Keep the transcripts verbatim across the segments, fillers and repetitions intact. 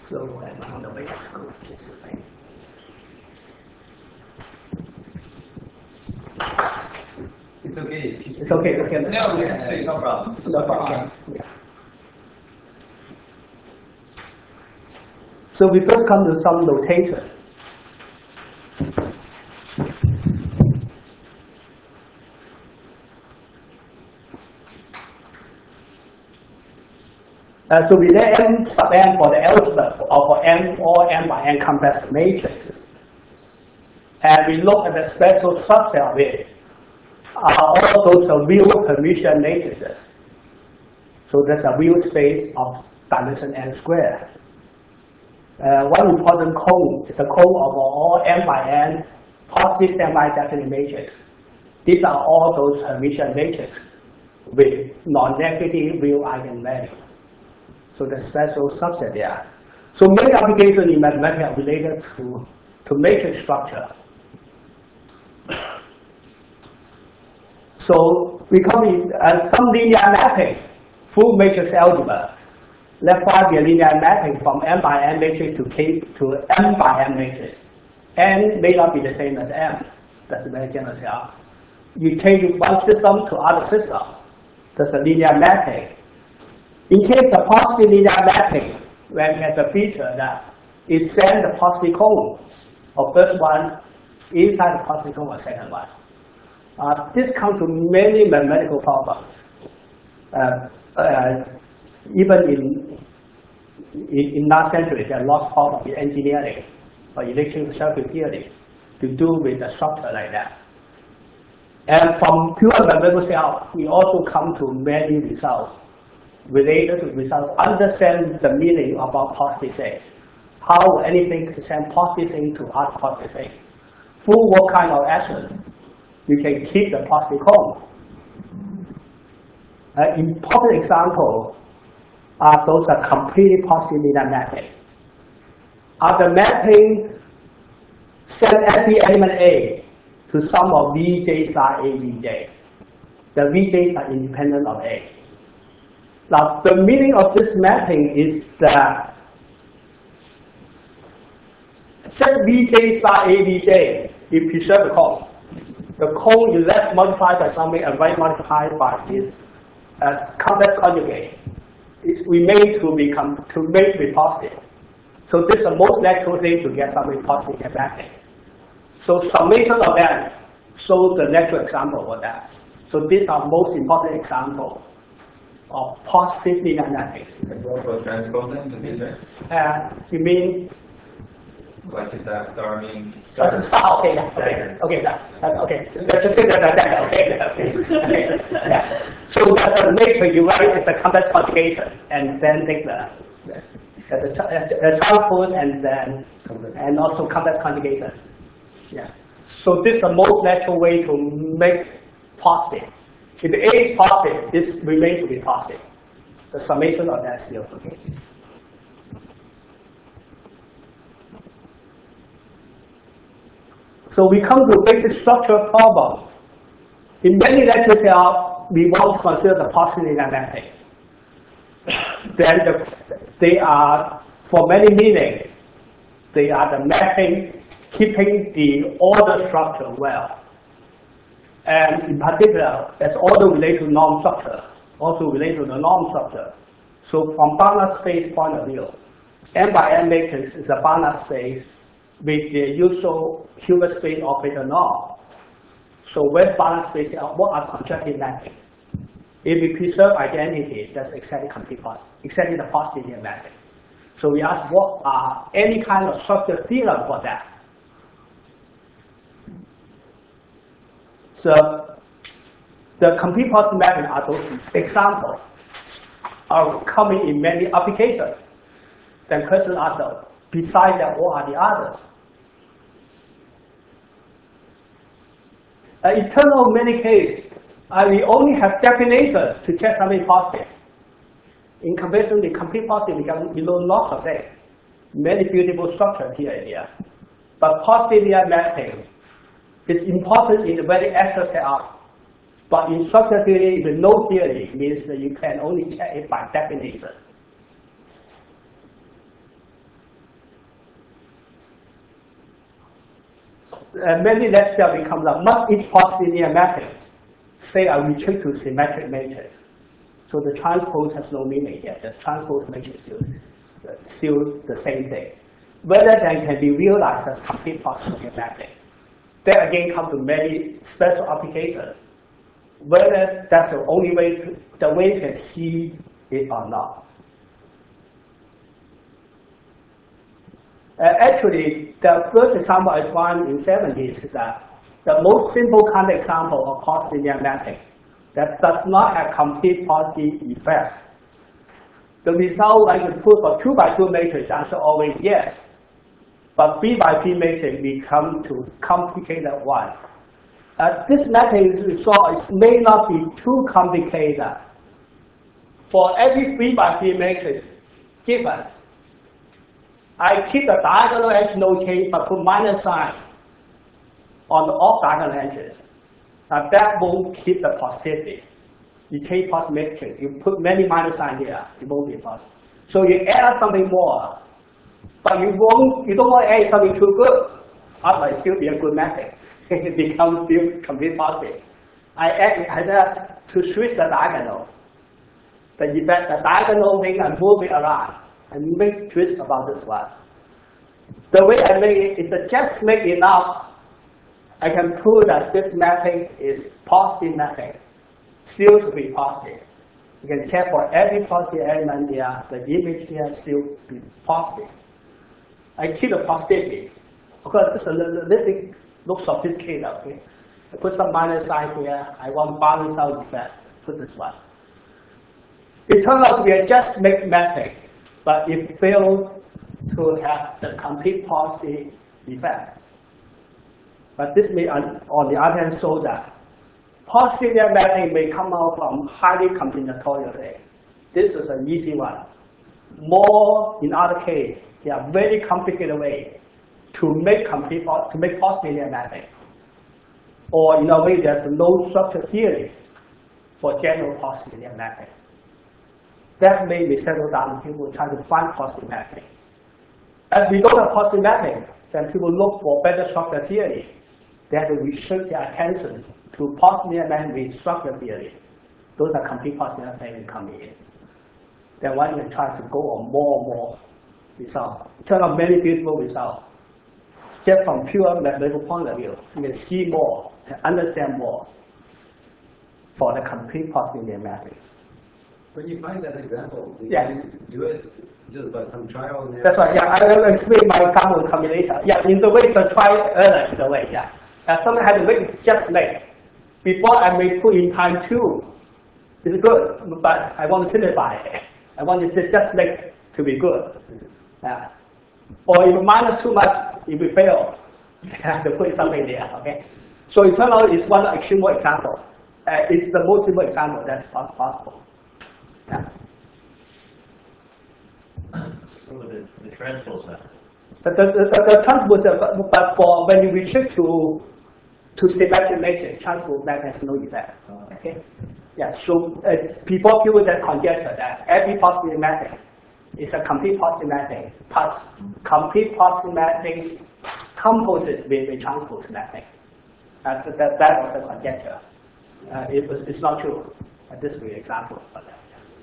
So I'm on the way to school this way. It's okay if you It's okay, okay. No, okay, no problem. No problem. Okay. Yeah. So we first come to some notation. Uh, so we let M sub n for the algebra of for M or M by N complex matrices. And we look at the special subset of it. Are all those are real permission matrices. So there's a real space of dimension n squared. Uh, one important cone is the cone of all M by N positive semi-definite matrix. These are all those permission matrices with non-negative real eigenvalue. So the special subset there. So many applications in mathematics are related to, to matrix structure. So we come in uh, some linear mapping, full matrix algebra. Let's find the linear mapping from M by N matrix to K to M by N matrix. N may not be the same as M. That's very general here. You change one system to other system. That's a linear mapping. In case of positive linear mapping, when we have a feature that it sends the positive cone of first one inside the positive cone of second one. Uh, this comes to many mathematical problems. Uh, uh, even in, in, in last century, there are lots of problems in engineering or electrical circuit theory to do with a structure like that. And from pure mathematical self, we also come to many results related to results, understand the meaning about positive things. How anything can send positive things to other positive things. Through what kind of action you can keep the positive cone. An important example are those are completely positive linear mapping. Are the mapping send every element A to some of Vj star A Vj. The Vj's are independent of A. Now, the meaning of this mapping is that just Vj star A Vj, you preserve the cone. The cone is left multiplied by something and right multiplied by is as complex conjugate. It's remained to become to make to be positive. So this is the most natural thing to get something positive and mapping. So summation of that shows the natural example of that. So these are most important examples of positive linear mapping. And also transposing the matrix? Uh, you mean? Like if that star being Star. Star, okay, yeah, okay, okay, that, that, okay. Let's just take that, that, that, okay, okay, okay, yeah. So the matrix you write is a complex conjugation, and then take the the, the, the, the transpose and then and also complex conjugation. Yeah. So this is the most natural way to make positive. If A is positive, this remains to be positive. The summation of that is zero. Okay. So we come to a basic structural problem. In many lectures here, we want to consider the positive linear mapping. Then the, they are, for many meanings, they are the mapping keeping the order structure well. And in particular, that's order related to norm structure, also related to the norm structure. So from Banach space point of view, M by N matrix is a Banach space with the usual Hilbert space operator norm. So when Banach space, what are contractive mapping? If we preserve identity, that's exactly complete positive, exactly the positive linear mapping. So we ask what are any kind of structure theorem for that? So the complete positive mapping are those examples are coming in many applications. Then question asks, besides that, what are the others? Uh, in terms of many cases, uh, we only have definition to check something positive. In comparison to complete positive, we can we know lots of things. Many beautiful structures here and there. But positive linear mapping is important in the very actual setup. But in structure theory, with no theory, means that you can only check it by definition. uh, many lectures become a must each post-linear matrix. Say I retreat to symmetric matrix. So the transpose has no meaning here. The transpose matrix is still the same thing. Whether that can be realized as complete post-linear matrix. That again comes to many special applications. Whether that's the only way, to, the way you can see it or not. Uh, actually, the first example I found in seventies is that the most simple kind of example of post-linear matrix that does not have complete positive effect. The result I can put for two by two matrix answer always yes. But three by three matrix become to complicated one. Uh, this matrix result may not be too complicated. For every three by three matrix given, I keep the diagonal edge no change, but put minus sign on the off diagonal edges. Now that won't keep the positivity. You take positive matrix, you put many minus sign here, it won't be positive. So you add something more, but you won't. You don't want to add something too good. Otherwise, it still be a good matrix. It becomes still complete positive. I add, I had to switch the diagonal. The effect, the diagonal thing, and move it around and make twist about this one. The way I make it is to just make enough. I can prove that this mapping is positive mapping, still to be positive. You can check for every positive element here, the image here still be positive. I keep the positivity. Of course, it's a little bit look sophisticated. Okay, I put some minus sign here. I want balance out effect. Put this one. It turned out to be a just make mapping, but it failed to have the complete positive effect. But this may, on, on the other hand, show that positive mapping may come out from highly combinatorial thing. This is an easy one. More, in other case, there are very complicated ways to make complete to make positive mapping. Or in a way, there's no structure theory for general positive mapping. That made me settle down. People try to find positive mapping. As we don't have positive mapping, then people look for better structure theory. They have to restrict their attention to positive mapping with structure theory. Those are complete positive mapping coming in. Then one can try to go on more and more results. Turn out many beautiful results. Just from pure mathematical point of view, you can see more and understand more for the complete positive mappings. When you find that example, you yeah. can do it just by some trial and error. That's right. Yeah, I will explain my example in combinator. Yeah, in the way to try error in the way. Yeah, uh, something had to make just make before I may put in time two. It's good, but I want to simplify it. I want it to just make to be good. Yeah. Or if you minus too much, it will fail. You have to put something there. Okay. So it turns out it's one extreme example. Uh, it's the most simple example that's possible. Yeah. So the, the transpose method. The, the, the, the transpose, but for when you restrict to to symmetric matrix, transpose method has no effect. Okay. Yeah. So uh, before people that conjecture that every positive matrix is a complete positive matrix plus complete positive matrix composite with a transpose matrix. Uh, that that was a conjecture. Uh, it was it's not true. Uh, this will be an example of that.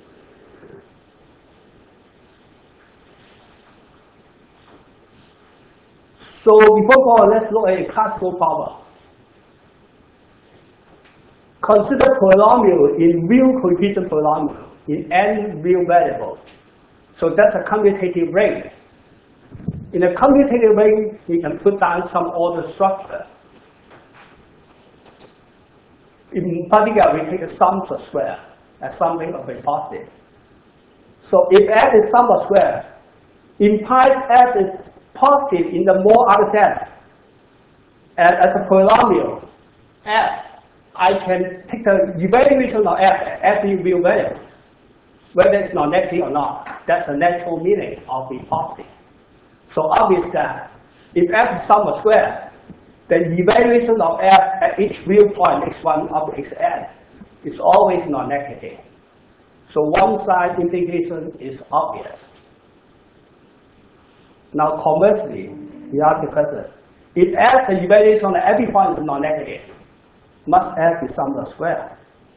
So before going on, let's look at a classical problem. Consider polynomial in real coefficient polynomial in n real variable. So that's a commutative ring. In a commutative ring, you can put down some order structure. In particular, we take a sum to square as something of a positive. So if f is sum of square, implies f is positive in the more other set. And as a polynomial, f, I can take the evaluation of f at every real variable, whether it's non-negative or not. That's the natural meaning of the positive. So obvious that if f is sum of square, the evaluation of f at each real point x one of xn is always non-negative. So one side integration is obvious. Now conversely, we ask the question, If S is evaluation on every point is non-negative, must F be sum of the square.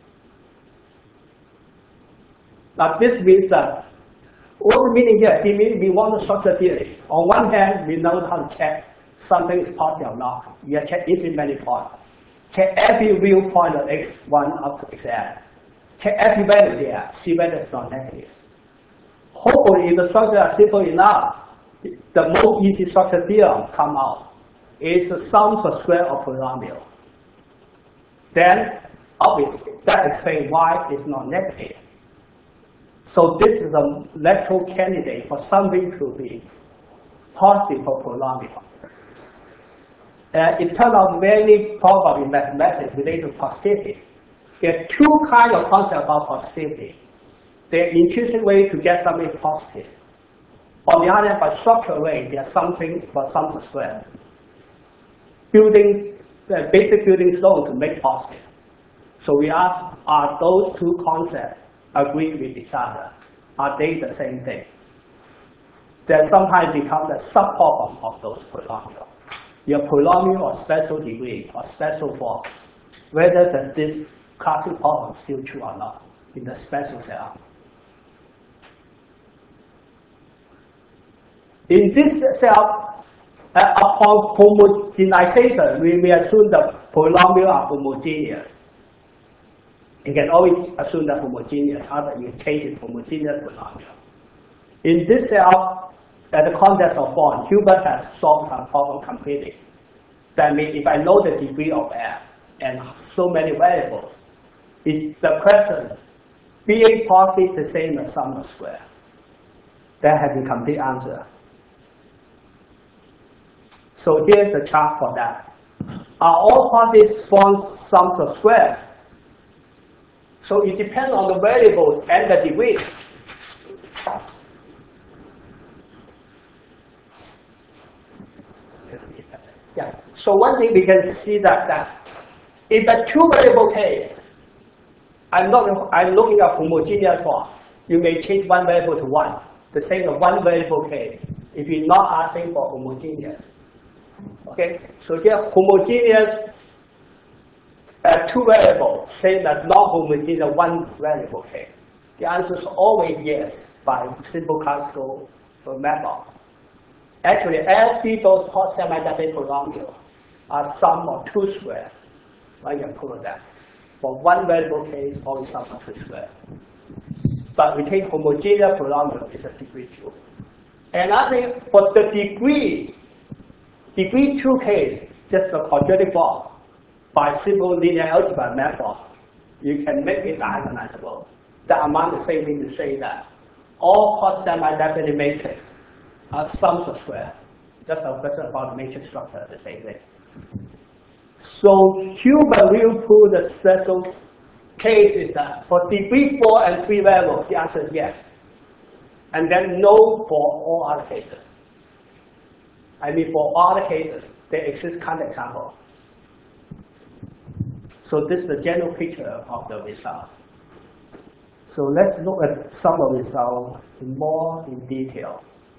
Now this means that, what's the meaning here? It means we want to structure theory. On one hand, we know how to check something is positive or not. We have checked infinite many points. Check every real point of x one up to xn. Check every value there, see whether it's not negative. Hopefully, if the structure is simple enough, the most easy structure theorem come out. It's the sum of square of polynomial. Then, obviously, that explains why it's not negative. So this is a natural candidate for something to be positive for polynomial. Uh, it turned out many problems in mathematics related to positivity. There are two kinds of concepts about positivity. There are intrinsic way to get something positive. On the other hand, by structural way, there's something for sum to square. Building, uh, basic building stone to make positive. So we ask, are those two concepts agree with each other? Are they the same thing? Then sometimes become the sub-problem of those polynomials. Your polynomial of special degree or special form, whether the, this classic problem is still true or not in the special setup. In this setup, uh, upon homogenization, we may assume the polynomial are homogeneous. You can always assume that homogeneous, otherwise you change it homogeneous polynomial. In this setup, at the context of form, Hilbert has solved the problem completely. That means if I know the degree of F and so many variables, is the question, being positive the same as sum of square? That has the complete answer. So here's the chart for that. Are all positive forms sums of square? So it depends on the variable and the degree. Yeah. So one thing we can see that that in the two variable case, I'm not I'm looking at homogeneous form. You may change one variable to one. The same as one variable case. If you're not asking for homogeneous. Okay. So here homogeneous uh, two variables, same as non-homogeneous one variable case. The answer is always yes by simple classical method. Actually, every those semi-definite polynomials are sum of two squares. I can prove that. For one variable case, always sum of two squares. But we take homogeneous polynomial is a degree two. And I think for the degree, degree two case, just a quadratic form, by simple linear algebra method, you can make it diagonalizable. The amount is the same thing to say that all post semi-definite matrix are sums of square. Just a question about the matrix structure, the same thing. So Hilbert will prove the special case is that for degree four and three variables, the answer is yes. And then no for all other cases. I mean, for all other cases, there exists counterexample. So this is the general picture of the result. So let's look at some of the results more in detail.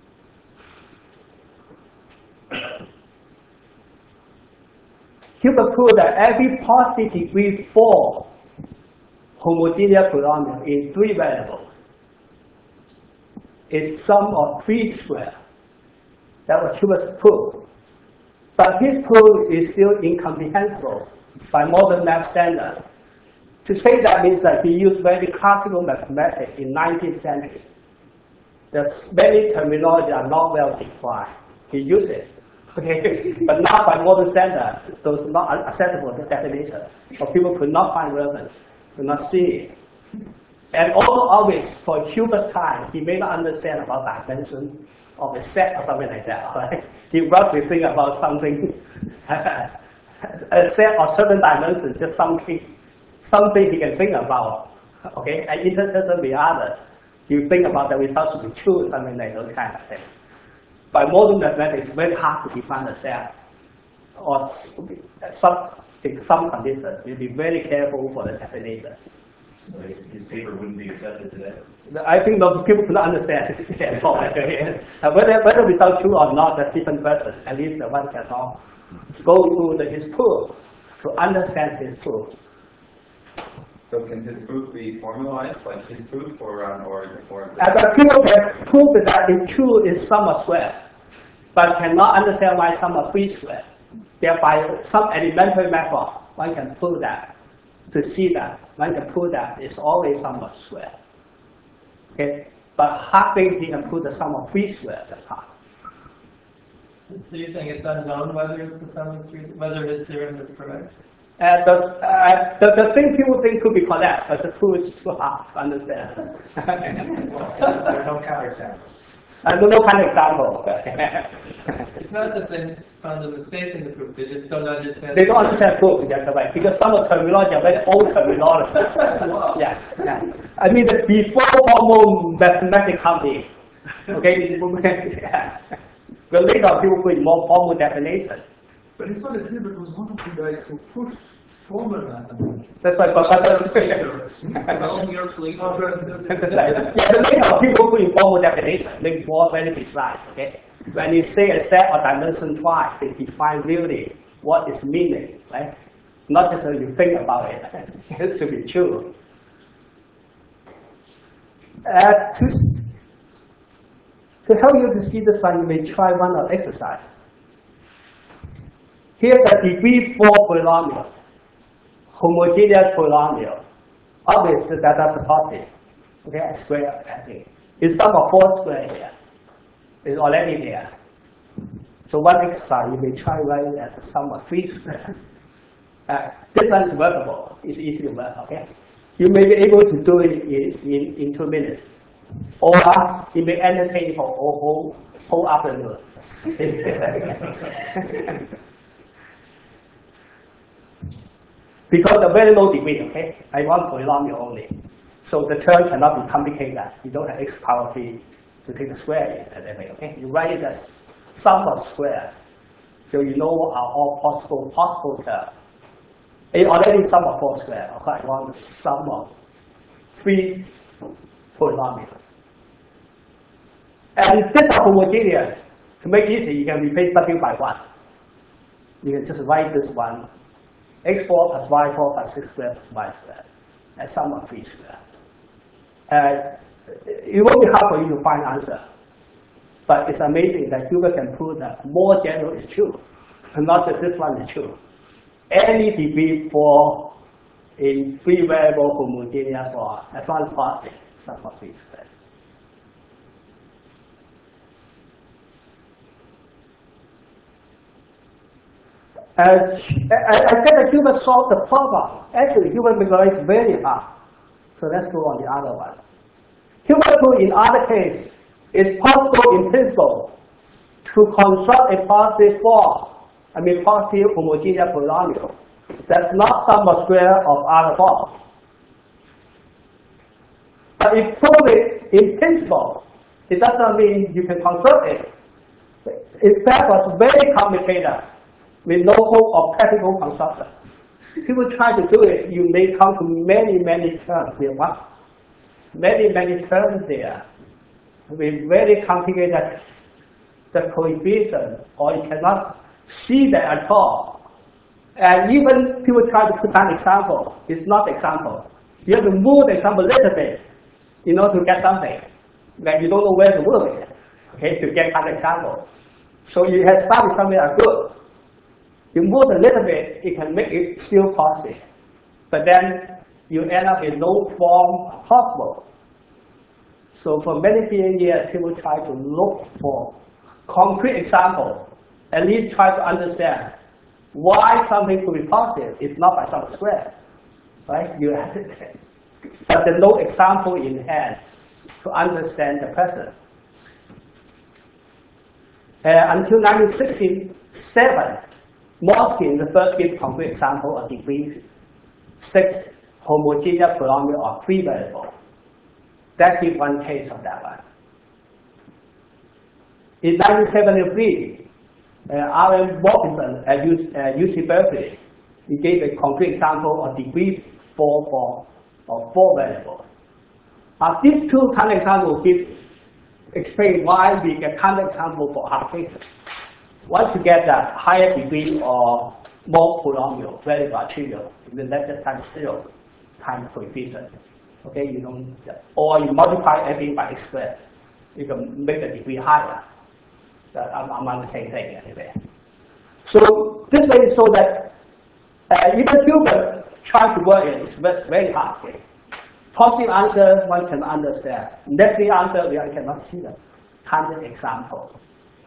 Hilbert proved that every positive degree four homogeneous polynomial in three variables is sum of three squared. That was Hilbert's proof. But his proof is still incomprehensible by modern math standard. To say that means that he used very classical mathematics in nineteenth century. There's many terminology are not well defined. He used it. Okay, but not by modern standard, those not acceptable definition. Or people could not find relevance, could not see it. And also always for Hilbert's time, he may not understand about dimension of a set or something like that. Right? He roughly think about something, a set of certain dimensions, just something, something he can think about. Okay, and intersection with other, you think about the result to be true, something like those kind of things. By modern mathematics, it's very hard to define a set or some, some conditions. You'll be very careful for the definition. So his, his paper wouldn't be accepted today. I think the people could not understand it at all. Uh, whether, whether the result true or not, that's different question. At least the one can all go through the, his proof to understand his proof. So can his proof be formalized, like his proof, or, um, or is it formed? And the people can prove that it's true is sum of square, but cannot understand why sum of three square. Thereby, some elementary method, one can prove that. To see that, one can prove that it's always sum of square. Okay, but hardly he can prove the sum of three square. That's hard. So, so you're saying it's unknown whether it's the sum of three, whether his theorem is correct? Uh, the, uh, the, the thing people think could be correct, but the proof is too hard to understand. There are no counterexamples. I don't know kind of example. It's not that they found a mistake in the proof, they just don't understand. They don't understand proof, that's right, because some of the terminology are very old terminology. Yes, yeah. I mean, the before formal mathematics company, okay, the later people put more formal definition. But it's not Hilbert was one of the guys who pushed formal mathematics. That's right, but, but that's All Europe's legal. yeah, the later people put in formal definition, they more very precise. Okay, when you say a set or dimension five, they define really what is meaning, right? Not just so you think about it. It has to be true. Uh, to to help you to see this one, you may try one of exercise. Here's a degree four polynomial, homogeneous polynomial. Obviously, that that's a positive. Okay, I square everything. It's sum of four square here. It's already there. So one exercise you may try writing as a sum of three square. Uh, this one is workable. It's easy to work. Okay, you may be able to do it in in, in two minutes, or you may entertain for a whole whole afternoon. Because the very low degree, okay? I want polynomial only. So the term cannot be complicated. You don't have x power three to take the square in and everything, okay? You write it as sum of square. So you know what are all possible possible terms. It already sum of four square. Okay, I want the sum of three polynomials. And this is homogeneous. To make it easy, you can replace w by one. You can just write this one. x four plus y four plus six squared plus y squared, and sum of three squared. Uh, it won't be hard for you to find answer, but it's amazing that Hilbert can prove that more general is true, and not that this one is true. Any degree for a free variable homogeneous for as long as positive, sum of three squared. Uh, I, I said that Hilbert solved the problem. Actually, Hilbert made life very hard. So let's go on the other one. Hilbert proved in other case, it's possible in principle to construct a positive form, I mean positive homogeneous polynomial that's not sum of square of other forms. But if proved it in principle, it does not mean you can construct it. In fact, it was very complicated, with no hope of practical construction. People try to do it, you may come to many, many terms. We have many, many terms there. With very complicated the coefficient, or you cannot see that at all. And even people try to put down example, it's not example. You have to move the example a little bit in order to get something. Like you don't know where to move it, okay, to get an example. So you have started somewhere good. You move a little bit, it can make it still positive. But then you end up in no form possible. So for many years, people try to look for concrete example, at least try to understand why something could be positive if not by some square. Right? You hesitate. But there's no example in hand to understand the present. Uh, until nineteen sixty-seven, Morskin the first give concrete example of degree six homogeneous polynomial of three variables. That gives one case of that one. In nineteen seventy-three, uh, R M Robinson at U C Berkeley, he gave a concrete example of degree four for of four variables. Uh, these two counterexamples give explain why we get counterexample for hard cases. Once you get a higher degree of more polynomial variable are trivial, you will let this times zero times coefficient. Okay, you don't, or you multiply everything by x squared. You can make the degree higher. That I'm, I'm on the same thing anyway. So this way, so that uh, even Hilbert trying to work it is very hard. Okay? Positive answer one can understand. Negative answer we cannot see the counter example.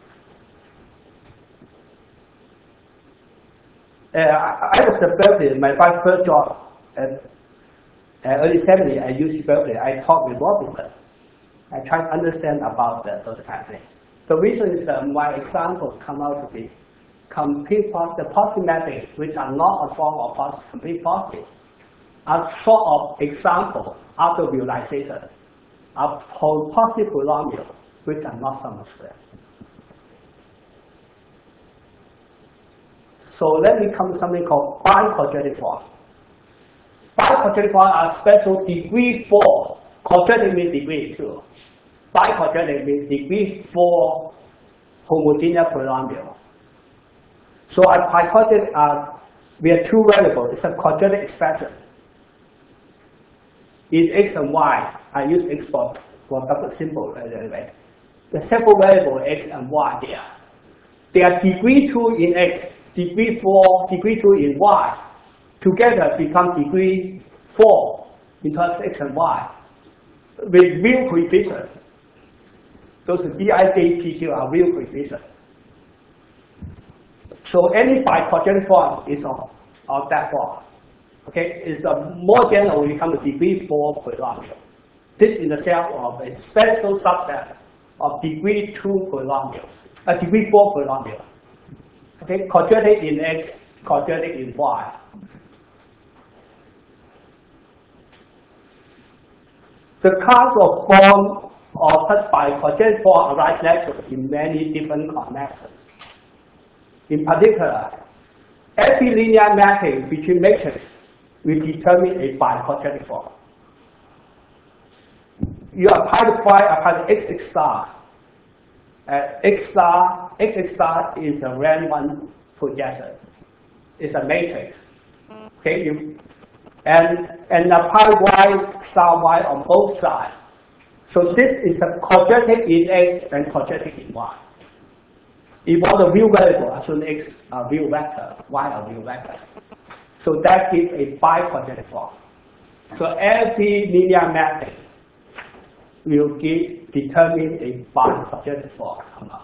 Uh, I, I was at Berkeley, my first job at uh, early seventies at U C Berkeley. I talked with Robinson. I tried to understand about the, those kind of things. The reason is that my examples come out to be complete positive, the positive matrix, which are not a form of positive, complete positive, are sort of example after realization of positive polynomial, which are not sum square. So let me come to something called biquadratic form. Biquadratic form are special degree four. Quadratic means degree two. Biquadratic means degree four homogeneous polynomial. So a biquadratic, uh, we have two variables. It's a quadratic expression. In x and y, I use x for, for double symbol anyway. The simple variable x and y here. They are degree two in x, degree four, degree two in y. Together become degree four in terms of x and y with real coefficients. Those Bij, P, Q are real coefficients. So any biquadratic form is of, of that form. Okay, it's a more general when it comes to degree four polynomial. This is the set of a special subset of degree two polynomial, a degree four polynomial. Okay, quadratic in x, quadratic in y. The class of form of such biquadratic form arise naturally in many different connections. In particular, every linear mapping between matrices will determine a biquadratic form. You apply the phi, apply the x x star. Uh, x star, x x star is a random projection. It's a matrix. Okay, you and and apply y star y on both sides. So this is a quadratic in x and quadratic in y. If you want a real variable, assume x a real vector, y a real vector. So that gives a biquadratic form. So every linear mapping will give, determine a biquadratic form.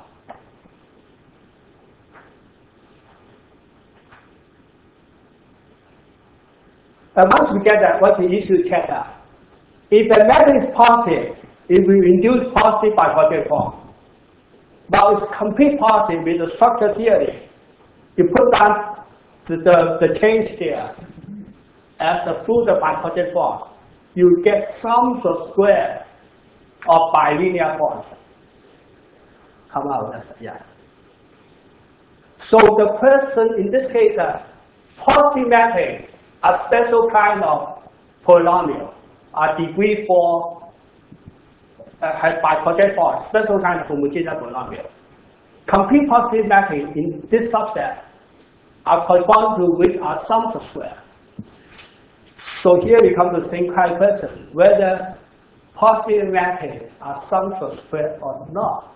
And once we get that, what we need to check out? If the mapping is positive, it will induce positive biquadratic form. But it's complete positive with the structure theory. You put down the, the, the change here as a fruit of biquadratic form. You get sums of square of bilinear forms. Come out as yeah. So the person in this case, uh, positive mapping, a special kind of polynomial, a degree four, uh, biquadratic form, special kind of homogeneous polynomial. Complete positive mapping in this subset are correspond to which are sums of square. So here we come to the same kind of question, whether positive mapping are sums of square or not.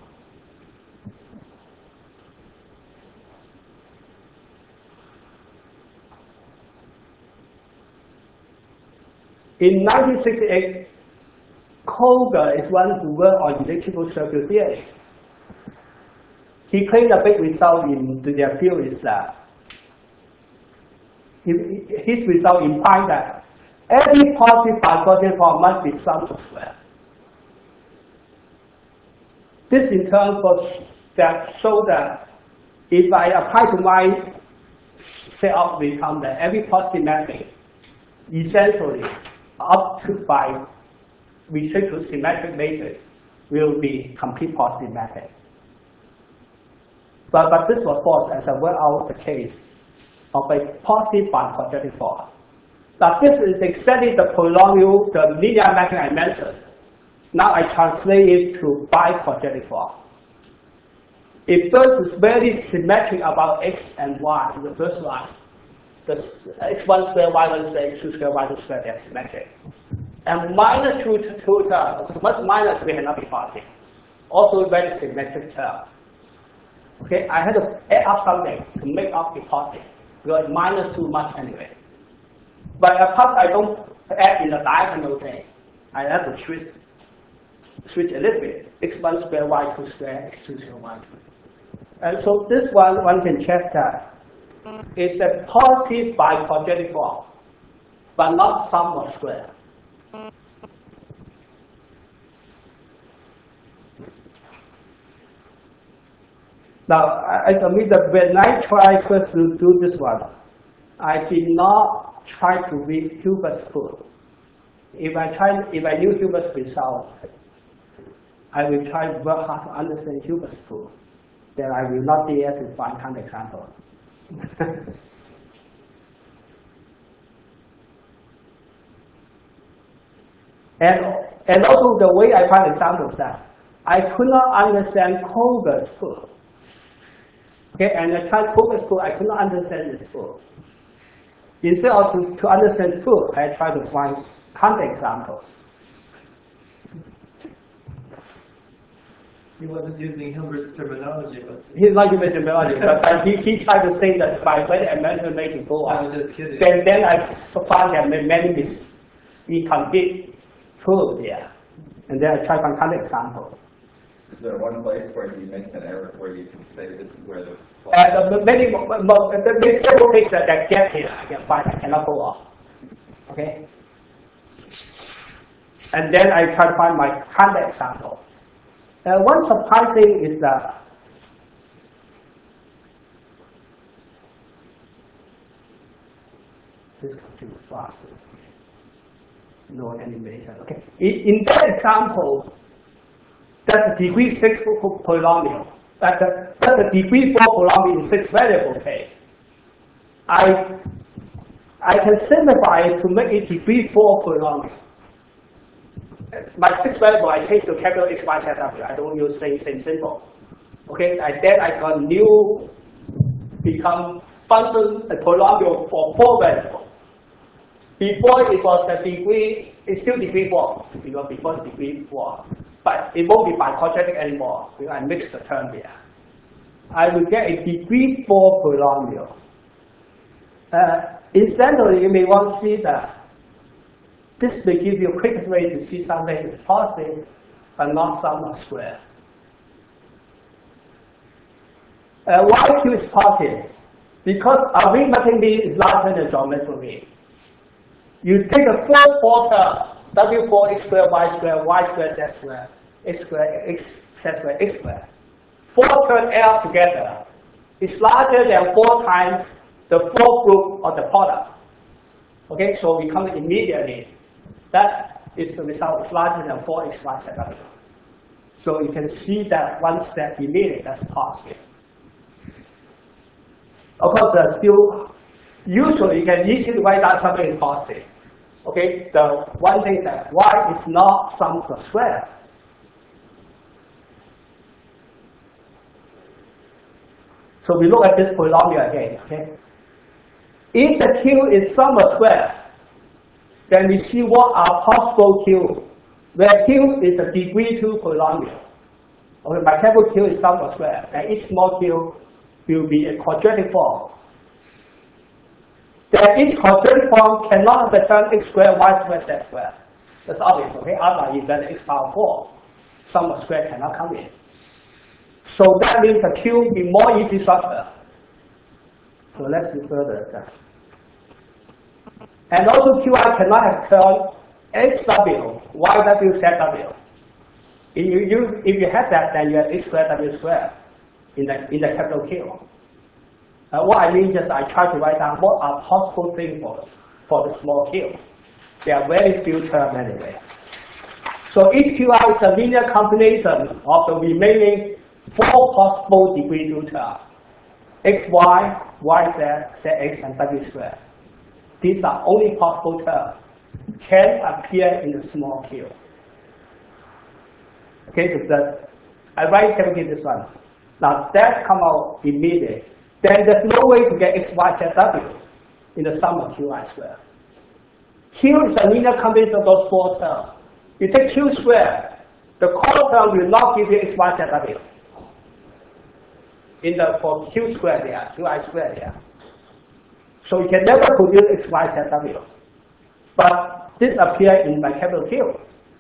In nineteen sixty-eight, Koger is one who worked on electrical circuit theory. He claimed a big result in their field is that his result implies that every positive biquadratic form must be sums of square. This in turn was that show that if I apply to my setup, become that every positive mapping essentially up to by restrict to symmetric matrix will be complete positive mapping. But, but this was false as I worked out the case of a positive biquadratic form. Now this is exactly the polynomial, the linear mapping I mentioned. Now I translate it to biquadratic form. If first is very symmetric about x and y in the first line, the x one square, y one square, x two square, y two square, they're symmetric. And minus two, two terms, once minus we cannot be positive. Also very symmetric term. Okay, I had to add up something to make up the positive, because minus too much anyway. But of course I don't add in the diagonal thing. I have to switch, switch a little bit. x one square, y two square, x two square, y two. And so this one, one can check that it's a positive biquadratic form, but not sum of square. Now, I submit that when I try first to do this one, I did not try to read Hilbert's proof. If I try, if I knew Hilbert's result, I will try to work hard to understand Hilbert's proof. Then I will not dare to find counterexample. and and also the way I find examples that I could not understand Kohlberg's proof. Okay, and I tried Kohlberg's proof, I could not understand this proof. Instead of to, to understand the proof, I try to find counterexamples. He wasn't using Hilbert's terminology, but He's not using terminology, but, but he, he tried to say that by when I mentioned making full I was just kidding. Then, then I found that many mis incomplete proof there. And then I try to find counterexample. Is there one place where he makes an error where you can say this is where the And the many, the several cases that get here, I can find, I cannot go off. Okay? And then I try to find my counterexample. Uh, one surprising is that this comes too fast. No animation. Okay. In, in that example, that's a degree six polynomial. That, that, that's a degree four polynomial in six variable case. I I can simplify it to make it degree four polynomial. My six variable, I change to capital X, Y, Z, W. I don't use same, same symbol. Okay, I, then I got new, become function, a polynomial for four variables. Before it was a degree, it's still degree four, because before it's degree four. But it won't be biquadratic anymore, because I mixed the term here. I will get a degree four polynomial. Uh, incidentally, you may want to see that this may give you a quick way to see something is positive, but not sum of square. Uh, why Q is positive? Because arithmetic mean is larger than geometric mean. You take the first four terms, W four, X squared, Y squared, Y squared, Z squared, X squared, X, Z squared, X squared. Four terms add up together is larger than four times the fourth group of the product. Okay, so we come immediately. That is the result is larger than four X, Y, Z, W. So you can see that one step immediately, that's positive. Of course, there's still, usually you can easily write down something positive. Okay, the one thing that Y is not sum of square. So we look at this polynomial again, okay? If the Q is sum of square, then we see what are possible Q, where Q is a degree two polynomial. Okay, my capital Q is sum of square, and each small q will be a quadratic form. Then each quadratic form cannot have the term x squared, y squared, z squared. That's obvious, okay? Alpha is then x power four. Sum of square cannot come in. So that means the Q will be more easy structure. So let's see further that. And also Qi cannot have term x w, y w, z w. If you, use, if you have that, then you have x squared w squared in the, in the capital Q. Uh, what I mean is I try to write down what are possible things for, for the small q. There are very few terms anyway. So each Qi is a linear combination of the remaining four possible degree two terms. X, y, y, z, z, x, and w squared. these are only possible terms, can appear in the small q. Okay, so the, I write typically this one. Now that come out immediately. Then there's no way to get x, y, z, w in the sum of qi squared. Q is a linear combination of those four terms. You take q squared, the core term will not give you x, y, z, w. In the for q squared there, qi squared there. So you can never produce x, y, z, w. But this appears in my capital Q.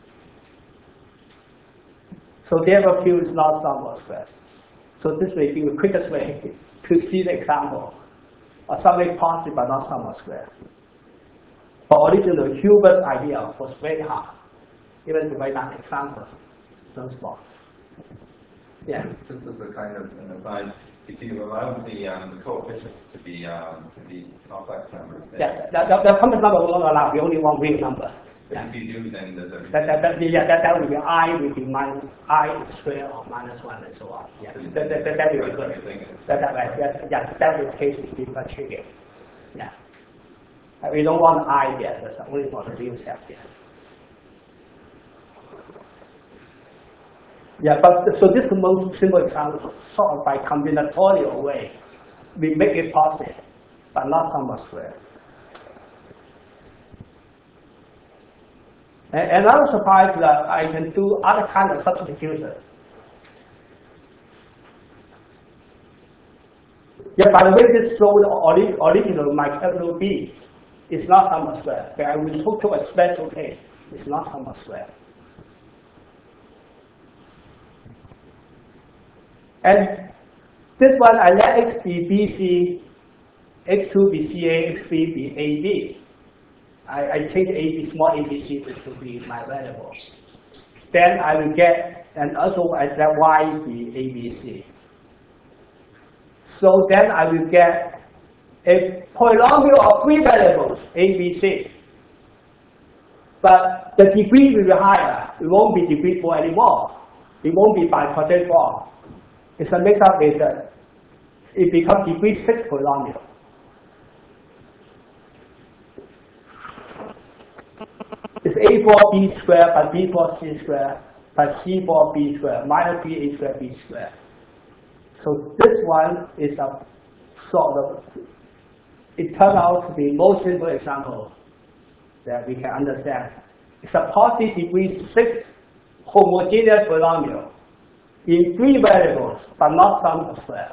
So therefore Q is not sum or square. So this will be the quickest way to see the example of something positive but not sum or square. But originally Hilbert's idea was very hard, even to write down example. So small. Yeah. Just as a kind of an aside, if you allow the, um, the coefficients to be um, to be complex numbers, say, Yeah, the, the, the complex number will not allow. We only want real number. but Yeah. if you do, then does everything? That, that, that, yeah, that, that will be I will be minus I square or minus one and so on. Yeah. So you- That, that, that, that will be rest good. everything is- That, that, right. Yeah, yeah, that will case will be much trivial. Yeah. Uh, we don't want I here. That's only for the real set here. Yeah, but so this is the most simple example, sort of by combinatorial way, we make it positive, but not sum or square. And another surprise that I can do other kind of substitution. Yeah, by the way, this show the ori original my capital B is not sum or square. But I will talk to a special case. It's not sum or square. And this one, I let x be B C, x two be C A, x three be A B. I, I change A B, small a b c to, to be my variable. Then I will get, and also I let y be A B C. So then I will get a polynomial of three variables, A B C. But the degree will be higher. It won't be degree four anymore. It won't be by quadratic form. It's a mix-up with uh, it becomes degree six polynomial. It's A four B squared plus B four C squared plus C four B squared minus three A squared B squared. So this one is a sort of, it turned out to be most simple example that we can understand. It's a positive degree six homogeneous polynomial in three variables, but not sum or square.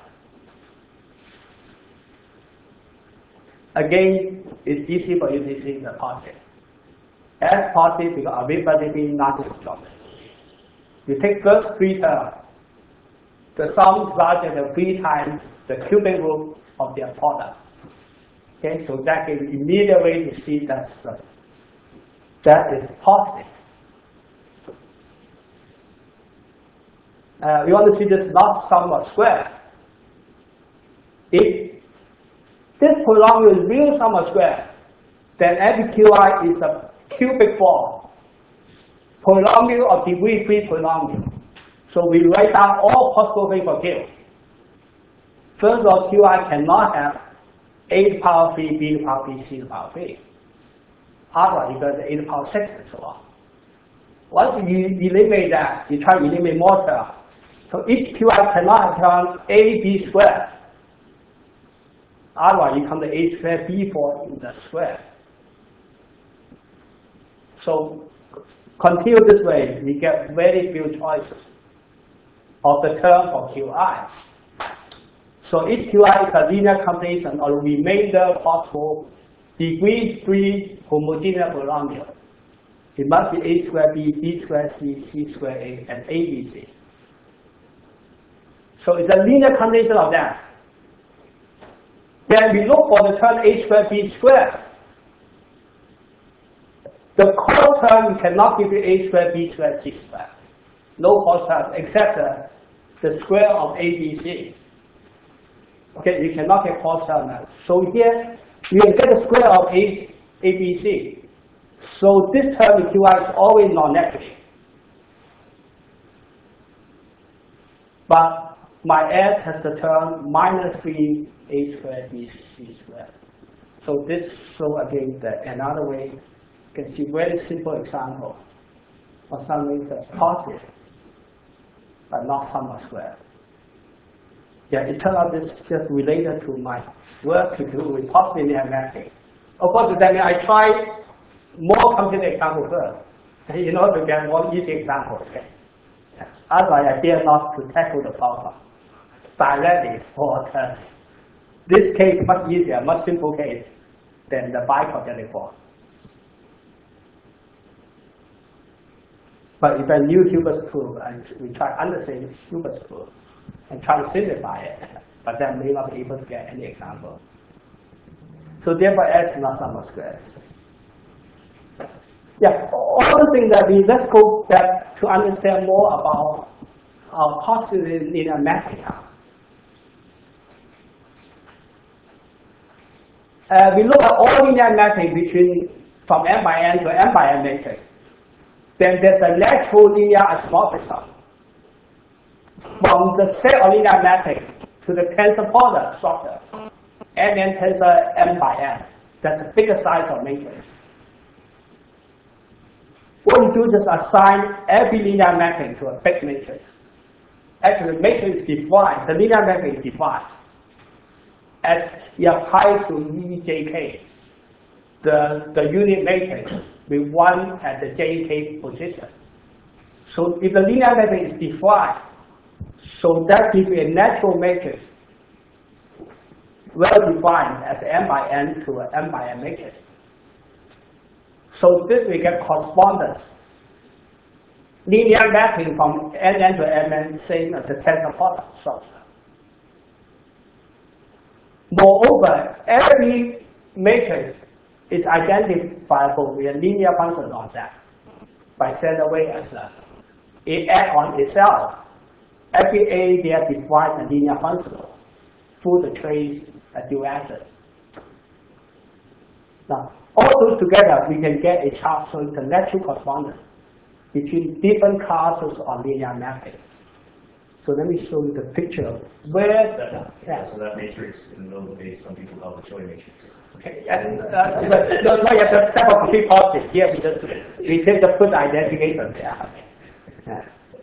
Again, it's easy for you to see the positive. S positive because arithmetically nothing from it. You take first three terms, the sum larger than three times the cubic root of their product. Okay, so that gives you immediate way to see that uh, that is positive. Uh, we want to see this not sum or square. If this polynomial is real sum or square, then every qi is a cubic form, polynomial of degree three polynomial. So we write down all possible things for q. First of all, qi cannot have a to the power three, b to the power three, c to the power three. Otherwise, you get a to the power six and so on. Once you eliminate that, you try to eliminate more terms. So each qi cannot have term a b squared. Otherwise, you come to a squared b four in the square. So continue this way, we get very few choices of the term for qi. So each qi is a linear combination of the remainder possible degree three homogeneous polynomial. It must be a squared b, b squared c, c squared a, and a b c. So it's a linear combination of that. Then we look for the term a squared b squared. The core term cannot give you a squared b squared c squared. No core term except uh, the square of a b c. Okay, you cannot get core term now. So here you can get the square of a, a b c. So this term in qi is always non-negative. But my S has the term minus three a squared b c squared. So this show again that another way, you can see very simple example for something that's positive, but not sum squared. Yeah, it turned out this is just related to my work to do with positive linear mapping. Of course, then I try more complicated example first, in order to get one easy example. Okay? Otherwise, I dare not to tackle the problem directly for test. This case is much easier, much simple case than the biquadratic form. But if a new Hilbert's proof, and we try to understand Hilbert's proof and try to simplify it, but then may not be able to get any example. So therefore, S is not sum squared. Yeah, all the things that we, let's go back to understand more about our positive linear mapping now. Uh, we look at all linear mapping between from M by N to M by N matrix. Then there's a natural linear isomorphism from the set of linear mapping to the tensor product structure, and then tensor M by N. That's the bigger size of matrix. What you do is just assign every linear mapping to a big matrix. Actually, the matrix is defined, the linear mapping is defined as you apply to E J K, the, the unit matrix with one at the J K position. So if the linear mapping is defined, so that gives you a natural matrix well defined as M by N to an M by N matrix. So this we get correspondence. Linear mapping from N N to M N, same as the tensor product structure. Moreover, every matrix is identifiable with a linear function on that by sending away as a, it add on itself. Every A there defines a linear function through the trace at dual action. Now, all those together, we can get a chart showing the natural correspondence between different classes of linear mapping. So let me show you the picture of where the Yeah, so that matrix in the middle of the page, some people call the Choi matrix. okay, and uh, but no, no, you have to step on complete positive. Here we just we take the put identification there. Yeah.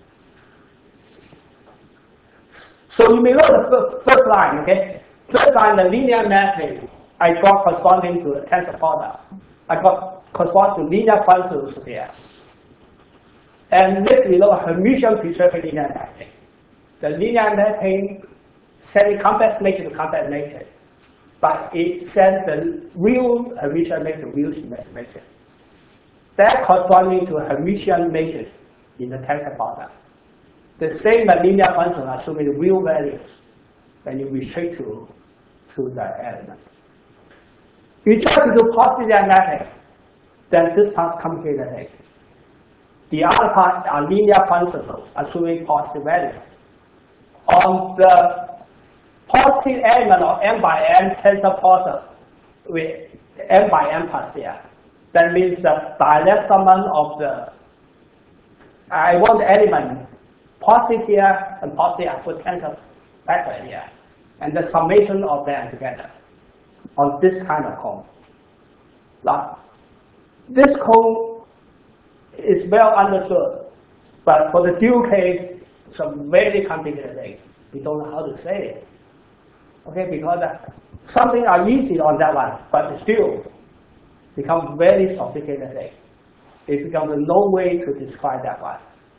So you may look at the first line, okay? First line, the linear mapping I got corresponding to a tensor product. I got corresponding to linear functions here. And next we look at Hermitian preserved linear mapping. The linear mapping sending complex matrix to complex matrix, but it sends the real Hermitian matrix to real symmetric matrix. That corresponding to a Hermitian matrix in the tensor product. The same linear function assuming real values when you restrict to, to the element. If you try to do positive linear mapping, then this part's complicated thing. The other part are linear functions assuming positive values. On the positive element of M by N tensor product with M by N plus there, that means the direct summation of the, I want the element positive here and positive I put tensor factor here, and the summation of them together on this kind of cone. Now, this cone is well understood, but for the dual case, it's a very complicated thing. We don't know how to say it. Okay, because uh, something are easy on that one, but it still becomes very sophisticated thing. It becomes no way to describe that one.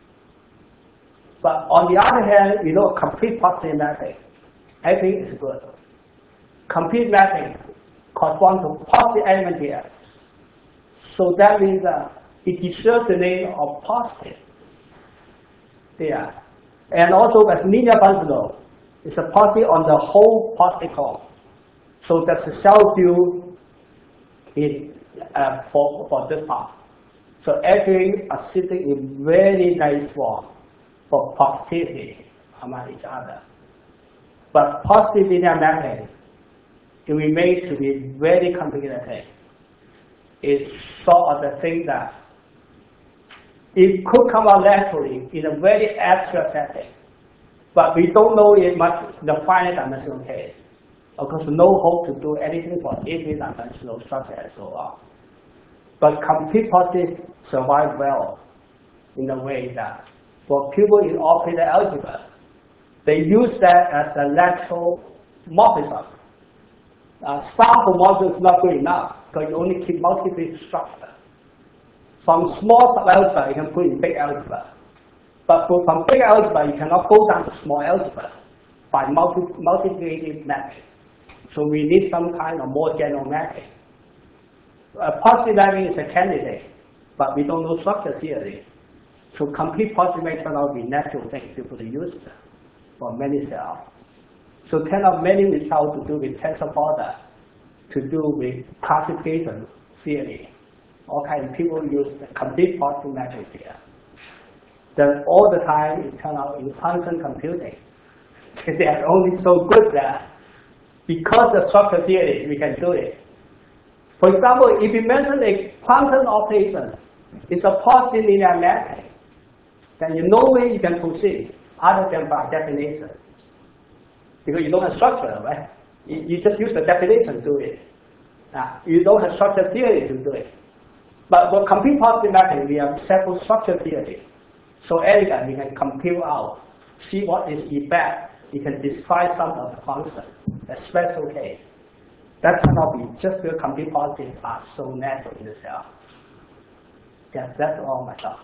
But on the other hand, you know, complete positive mapping, everything is good. Complete mapping corresponds to positive element here. So that means that uh, it deserves the name of positive there. And also as linear functional, it's a positive on the whole positive cone. So that's the self-view in uh, for, for this part. So everything is sitting in very nice form for positivity among each other. But positive linear mapping, it remains to be very complicated thing. It's sort of the thing that it could come out naturally in a very abstract setting, but we don't know it much in the finite dimensional case. Of course, no hope to do anything for eighty-dimensional structure and so on. But complete positive survive well in a way that for people in operator algebra, they use that as a lateral morphism. Uh, sample model is not good enough because you only keep multi-bit structure. From small subalgebra, you can put in big algebra. But for, from big algebra, you cannot go down to small algebra by multi, multiplicative mapping. So we need some kind of more general mapping. Uh, positive mapping is a candidate, but we don't know structure theory. So complete positive mapping turns out to be natural thing people use for many cells. So turn out many results to do with tensor product, to do with classification theory. All kinds of people use the complete positive mapping here. Then all the time it turns out in quantum computing, they are only so good that because of structure theory we can do it. For example, if you mention a quantum operation, it's a positive linear mapping, then you no way you can proceed other than by definition. Because you don't have structure, right? You, you just use the definition to do it. Uh, you don't have structure theory to do it. But for complete positive mapping, we have several structure theory. So elegant, you can compute out, see what is effect. You can describe some of the constant, a special case. That turned out to be just the complete positive are so natural in the cell. Yeah, that's all my thought.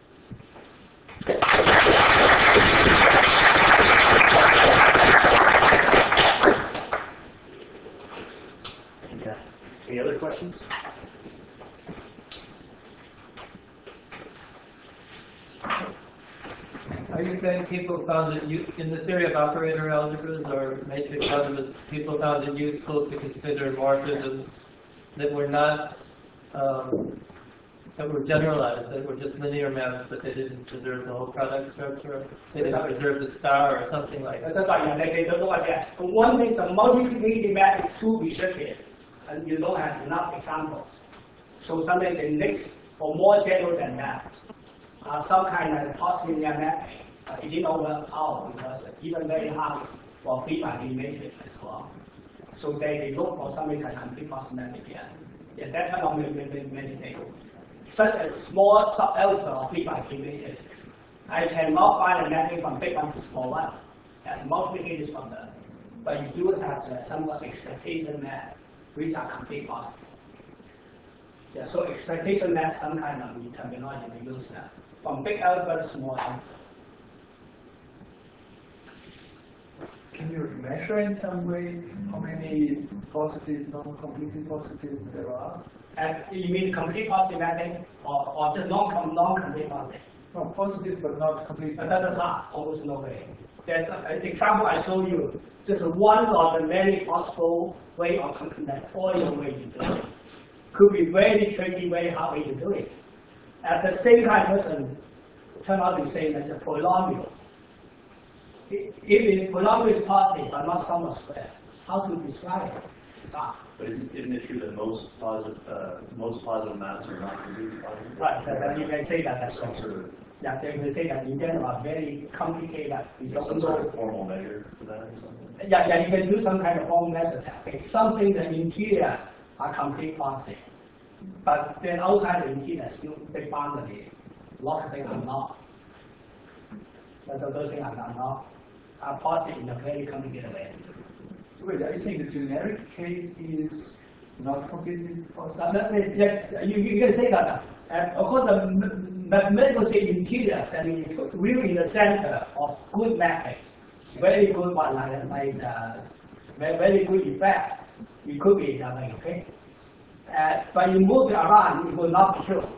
Okay. Any other questions? Are you saying people found it, u- in the theory of operator algebras or matrix algebras, people found it useful to consider morphisms that were not, um, that were generalized, that were just linear maps, but they didn't preserve the whole product structure? They didn't preserve the star or something like that? That's why yeah, they, they don't like that. One thing is a multiplicative map is too restricted, and you don't have enough examples. So sometimes they mix for more general than that. Uh, some kind of positive linear mapping. Uh, it didn't overpower because even very hard for free by free matrix as well. So they, they look for something like complete positive mapping here. Yeah, that kind of many, many, many things. Such as small subalgebra of free by free matrix. I cannot find a mapping from big one to small one as multiplicative structure. But you do have uh, some expectation map which are complete positive. Yeah, so expectation map, some kind of terminology we use now. From big algebra to small algebra. Can you measure in some way how many positive, non-completely positive there are? And you mean complete positive mapping or, or just non non-complete positive? No, positive but not completely. But that is not almost no way. That uh, an example I showed you, just one of the many possible way of combinatorial way to do it. Could be very tricky, very hard way to do it. At the same time, person turn out to be saying that's a polynomial. If the polynomial is positive but not sum of square, how to describe it? It's hard. But isn't, isn't it true that most positive, uh, most positive maps are not completely positive? Right, so then you can say that that's Some sort of, yeah, you can say that in general are very complicated. We don't some know. sort of formal measure for that or something? Yeah, yeah, you can do some kind of formal method. It's something that interior are complete positive. But then outside the interior, still big boundary. Lots of things are not. But those things are not, are positive in a very complicated way. So wait, are you saying the generic case is not completely positive? Uh, that means that you, you can say that. And of course, the m- mathematical say interior, that means really in the center of good mapping. Very good one, like, like uh, very, very good effect. It could be that way, okay? Uh, but you move it around, it will not be true.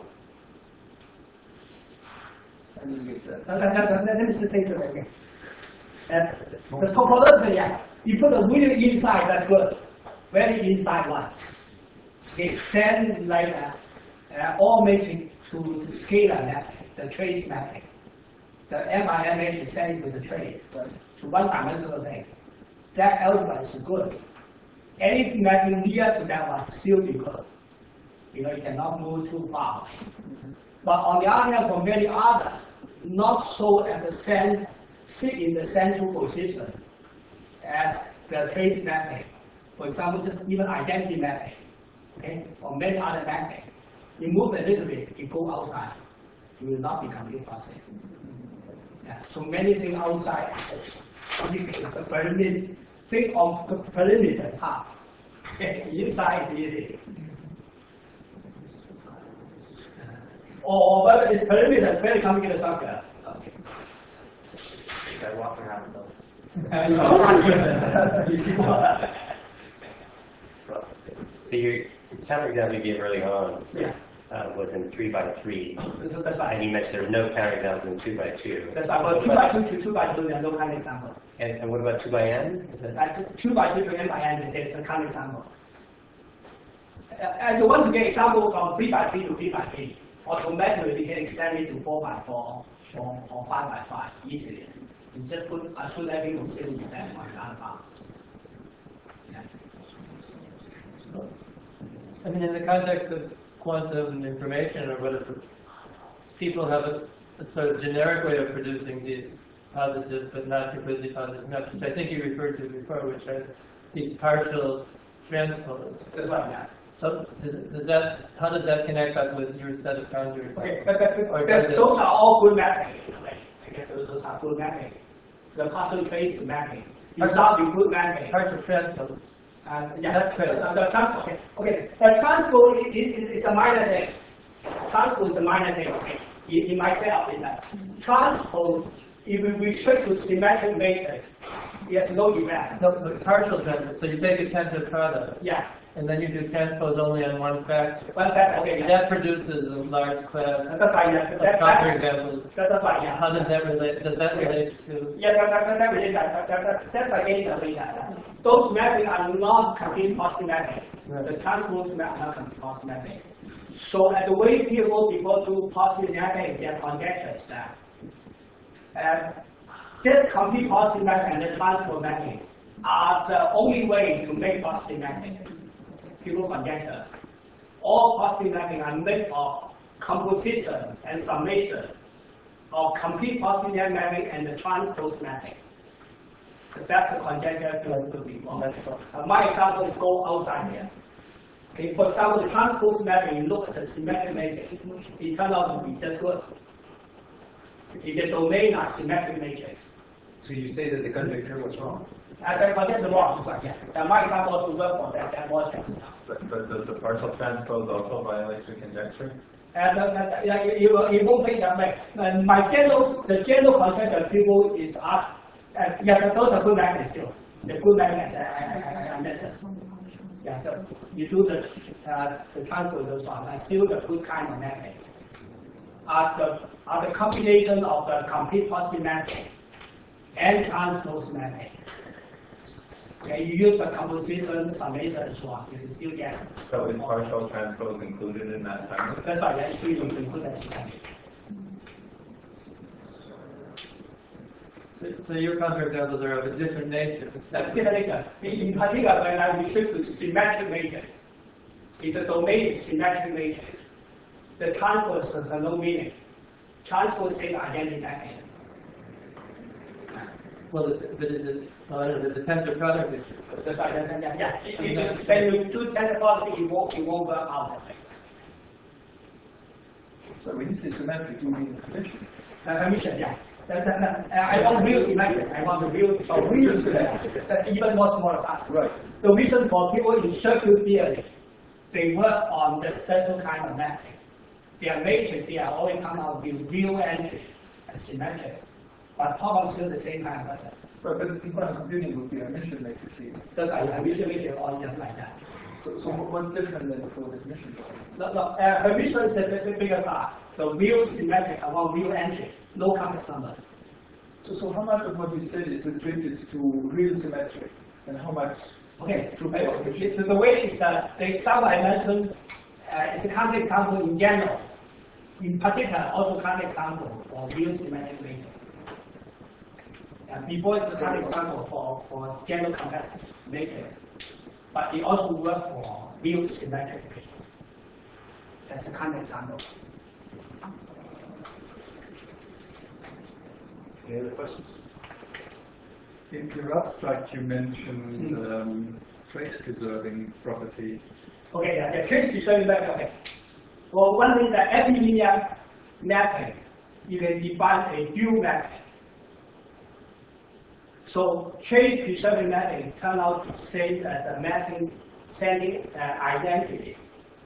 I didn't get that. Let, let, let, let me just say that again. Uh, the topology, yeah, you put a really inside, that's good. Very inside one. They send like uh, uh, all matrix to, to scalar mapping, the trace mapping. The M I M matrix send to the trace, but to one dimensional thing. That algebra is good. Anything mapping near to that one still be good. You know, you cannot move too far away. Mm-hmm. But on the other hand, for many others, not so at the center, sit in the central position as the trace mapping. For example, just even identity mapping, okay, or many other mapping. You move a little bit, you go outside, you will not be complete positive. Yeah. So many things outside, complicated. The perimeter, think of the perimeter half. Okay, inside is easy. Or whether it's perimeter is very complicated structure. Okay. I walk around though. You see what? So your counterexample you gave early on Yeah. uh, was in three by three, So that's and right. you mentioned there were no counterexamples in two by two. That's right. But two by two to two by two, there are no kind of example. And, and what about two by n? Is that, Like two by two to n by n, there is a kind of example. Uh, And you want to get example from three by three to three by three, automatically you can extend it to four by four or, or five by five easily. You just put assume everything is still the same on the other part. Yeah. I mean, in the context of quantum information or whatever, people have a, a sort of generic way of producing these positive but not completely positive maps, which I think you referred to before, which are these partial transpose. That's right. Yeah. So does, does that, how does that connect up with your set of contours? Okay, but, but, Or but does it- those are all good mapping. Okay, I guess those, those are good mapping. The partial trace mapping. It's not the good mapping. Partial transpose. Uh, yeah, That's right. the, the transport. Okay, okay. The transport is, is, is a minor thing. Transport is a minor thing. Okay, you, you might say out in that. Transport, if we restrict to symmetric matrix, it has no effect. No, the partial transpose. So you take a tensor product, Yeah, and then you do transpose only on one factor. one fact. Okay, yeah. That produces a large class That's right. Yeah, of that, counterexamples. that, that's right. Yeah. How does that relate? Does that relate to? Yeah, that, that, that, that, really- that, that, that, that's again the thing that those mapping are not complete positive mapping. Right. The transport map are not complete positive mapping. So uh, the way people before do positive mapping, their conjecture is that uh, this complete positive mapping and the transport mapping are the only way to make positive mapping. People conjecture all positive mapping are made of composition and summation of complete positive mapping and the transpose mapping. That's the conjecture people do before. Uh, my example is go outside here. Okay, for example, the transpose mapping looks at symmetric matrix. It turns out to be just good. If the domain are symmetric matrix. So you say that the conjecture was wrong? Uh, the conjecture wrong. Yeah. Uh, my example also work for that. That was just. But, but does the partial transpose also violate your conjecture? And uh, uh, yeah, you, you, you won't think that way. Uh, my general, the general conjecture people is asked, uh, yeah, those are good mapping still. The good mapping, as I, I, I, I mentioned. Yeah, so you do the, uh, the transpose those ones, and still the good kind of mapping. Are the, are the combination of the complete positive mapping and transpose mapping. Okay, you use the composition, summation, and so on, you can still get. So is partial transpose included in that family? That's why yeah, you should include that. So, so your counterexamples are of a different nature. That's different nature. In in particular, when I restrict to symmetric matrix, if the domain is symmetric matrix, the transpose has no meaning. Transpose is identity mapping. Well, it's, but is it, well, I don't know, there's a tensor product issue. That's right. Yeah, yeah, yeah. If you- if you- When you do tensor product, it won't, it won't work out that way. So when you say symmetric, you mean efficient? Uh, Hermitian, yeah. That, that, that, uh, I want real symmetric. I want the real, oh, real symmetric. That's even more smaller task. Right. The reason for people in circuit theory, they work on the special kind of mapping. Their matrix, they are always come out with real entry, and symmetric. But problem still the same kind of method. Right, but in quantum computing would be a mission matrix. That's why Hermitian matrix all just like that. So, so what's different than for the mission? No, no, uh, Hermitian is a bit bigger class. The real symmetric, I want real entry, no complex number. So, so how much of what you said is restricted to real symmetric, and how much? Okay, so uh, the, the way is that the example I mentioned uh, is a counter example in general. In particular, also counter example for real symmetric matrix. Uh, before it's a counter example for, for general complex matrix, but it also works for real symmetric matrix. That's a counter example. Any other questions? In your abstract, you mentioned um, trace-preserving property. Okay, yeah, the trace preserving method. Okay. Well, one thing that every linear mapping, you can define a dual mapping. So trace preserving mapping turn out to same as the mapping sending uh, identity.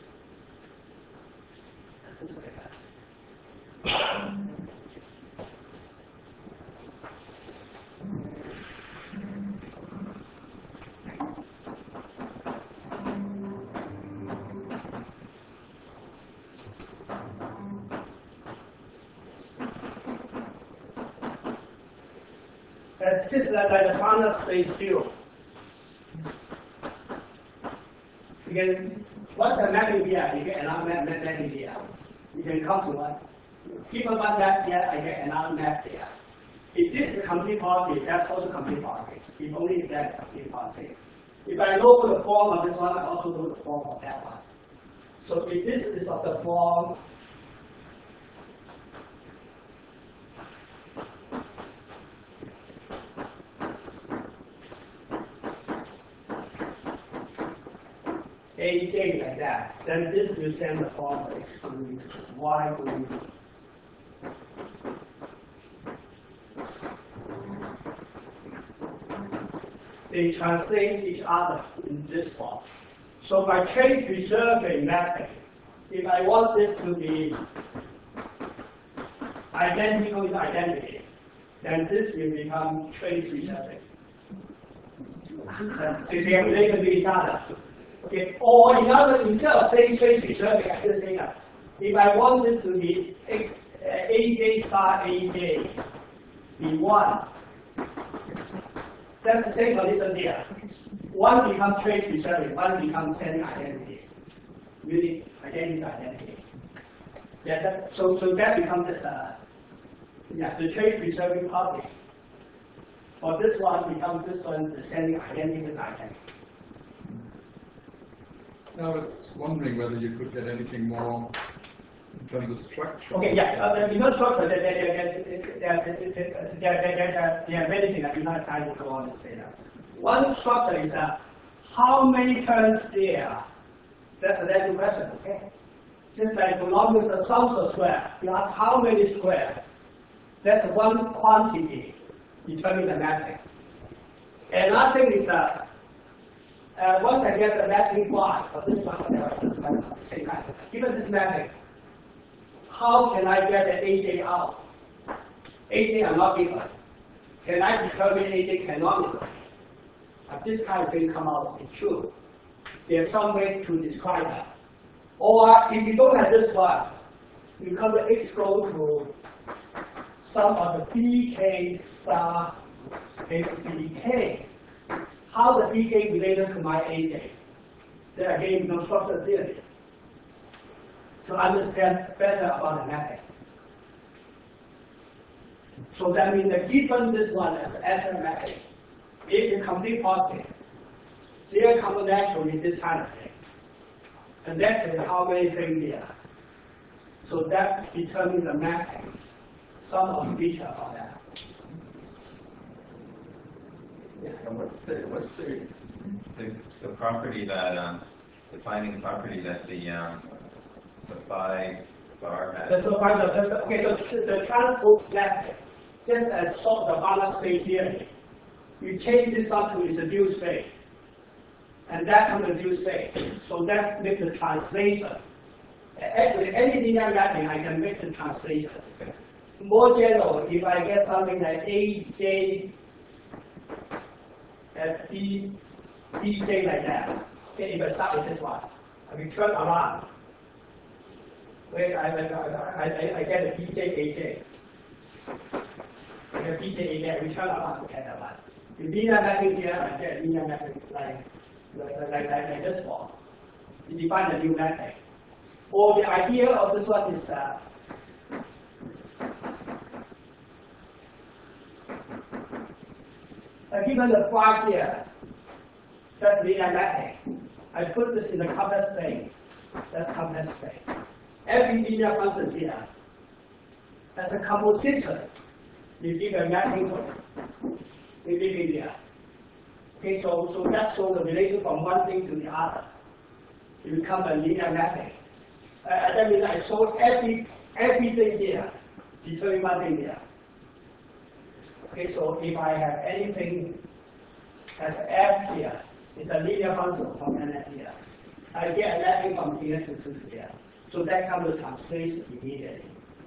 It's just like, like a Banach space field. You can, what's a mapping here? You get another map, map mapping here. You can come to one. Given one map here, I get another map there. If this is a complete policy, that's also complete policy. If only if that's complete policy. If I know the form of this one, I also know the form of that one. So if this is of the form A J like that, then this will send the form of exclude Y group. They translate each other in this form. So by trace preserving mapping, if I want this to be identical with identity, then this will become trace preserving. So they are related to each other. Okay. Or in other, instead of saying trace preserving, I just say that if I want this to be X, uh, A J star A J be one, that's the same condition here. One becomes trace preserving, one becomes sending identities. Really, identity identity. Yeah, that, so, so that becomes this, uh, yeah, the trace preserving property. For this one becomes this one, the sending identity with identity. I was wondering whether you could get anything more in terms of structure. Okay, yeah, uh, because structure, there, there, there, there, there, there, there, there are many things. I do not have time to go on and say that. One structure is uh, how many terms there. That's a very good question, okay? Just like monomials are sums of square, you ask how many square. That's one quantity determining the mapping. Another thing is that uh, once I get the mapping Y for this one, whatever, this one, the same kind. Given this mapping, how can I get the A J out? A J are not given. Can I determine A J cannot be given? If this kind of thing come out, it's true. There's some way to describe that. Or if you don't have this one, you come to X go to some of the B K star is B K. How the B K related to my A J? There again, no structural theory. To understand better about the mapping. So that means that given this one as actual mapping, if you complete positive, there comes naturally this kind of thing. And naturally how many things there. So that determines the mapping, some of the features of that. Yeah, and what's the what's the the, the property that um, defining property that the um, the phi star has? So find the, okay, the, the transpose mapping, just as sort of the Banach space theory, you change this one to its dual space, and that comes to dual space. So that makes the translation. Actually, any linear mapping, I can make the translation. More general, if I get something like A J at B, B J like that, okay, if I start with this one, I will turn around. Where I, I, I, I get a B J A J. I get B J A J, I will turn around to get that one. If linear mapping here, I get linear mapping like, like, like, like, like this form. You define a new mapping. Or the idea of this one is that uh, given the phi here, that's linear mapping. I put this in the complex space. That's complex space. Every linear function here, as a composition, you give a mapping to it. we live in there. Okay, so, so that shows the relation from one thing to the other. It becomes a linear mapping. Uh, that means I show every, everything here, determine one thing here. Okay, so if I have anything as f here, it's a linear function from N F here. I get a mapping from here to, to here. So that comes to translation immediately.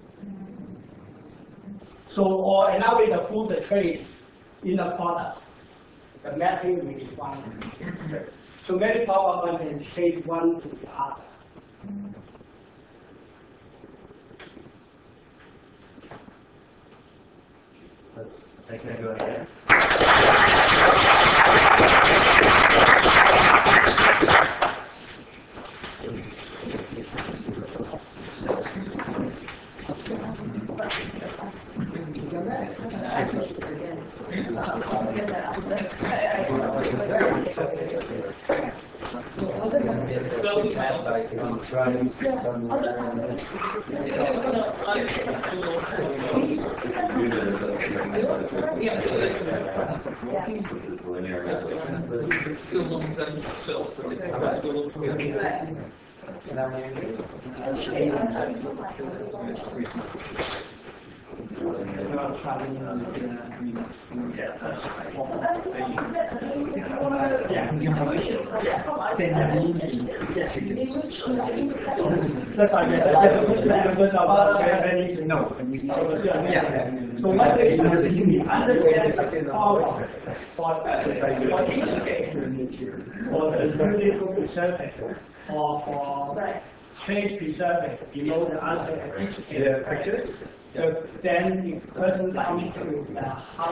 So, or another way to prove the trace in the product, the mapping will be one. So many power one can shape one to the other. Let's, I can go ahead. That's why I said, no, when we start. Yeah. So one thing is you understand the power for for each case, for the uniform surface, or for change preserving, you know the answer of each case. So then the person comes to uh, how